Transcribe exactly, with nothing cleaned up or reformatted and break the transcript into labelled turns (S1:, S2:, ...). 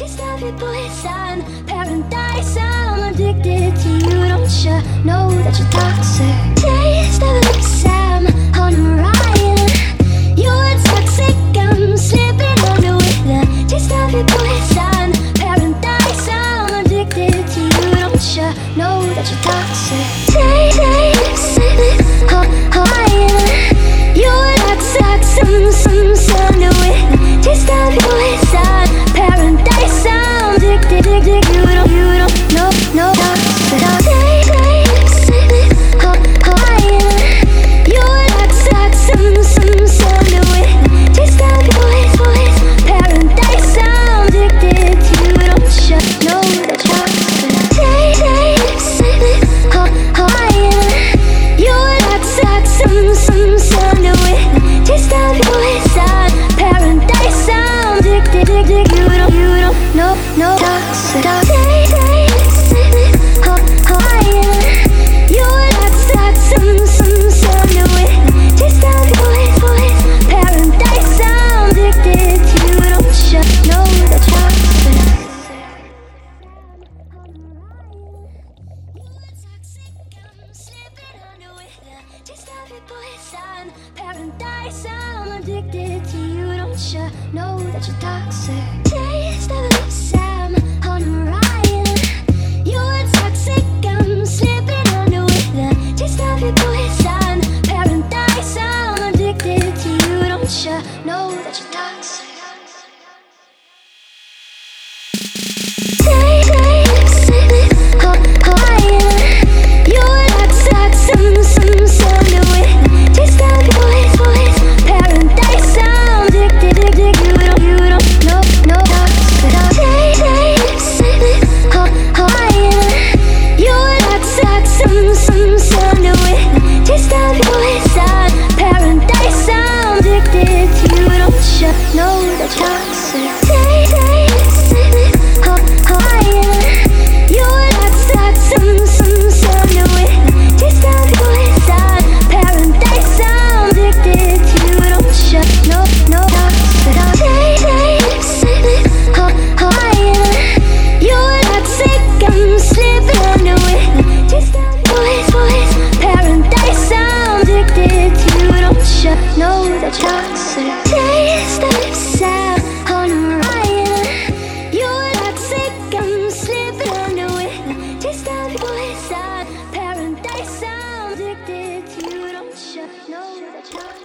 S1: Taste of your poison, paradise. I'm addicted to you. Don't you know that you're toxic? Taste of your lips, I'm on a Ryan. You're toxic, I'm slipping under with the taste of your poison, paradise. I'm addicted to you. Don't you know that you're toxic? Taste, taste, oh, oh, yeah. You're toxic, some, some, some, under with the taste of your poison, paradise. I'm addicted, addicted. You don't, you don't know, no, toxic. Taste, taste, oh, oh, yeah. You're toxic, some, some, some, under with the taste of your poison, paradise. I'm addicted to you. Don't you know that you're toxic? Taste, taste, oh, oh, yeah. You're toxic, some, some, some, under with the taste of your poison, paradise. I'm addicted, addicted. You don't, you don't know, no, toxic. Taste, taste, oh, oh, yeah. You're toxic, some, some, some, under with the taste of your poison, paradise. I'm addicted to you. Don't you know that you're toxic? Taste of your poison, paradise. I'm addicted to you. Don't you know that you're toxic? Taste of your lips, I'm on a Ryan. You're toxic, I'm slipping under with the taste of your poison, paradise. I'm addicted to you. Don't you know that you're toxic? Taste, taste, oh, oh, yeah. You're toxic, some, some, some, under with the taste of your poison, paradise. I'm addicted, addicted. You don't, you don't know, no, toxic. Taste, taste, oh, oh, yeah. You're toxic, some, some, some, under with the taste of your poison, paradise. I'm addicted to you. Don't you know that you're toxic? Taste, taste, oh, oh, yeah. You're toxic, some, some, some, under with the taste of your poison, paradise. I'm addicted to you. Don't you know, no, toxic. Taste, taste, oh, oh, yeah. You're toxic, I'm slipping under with the taste of your poison, paradise. I'm addicted to you. Don't you know that you're toxic? Taste of lips, I'm on a Ryan. You're toxic, I'm slipping under with the taste of your poison, paradise. I'm addicted to you. Don't you know that you're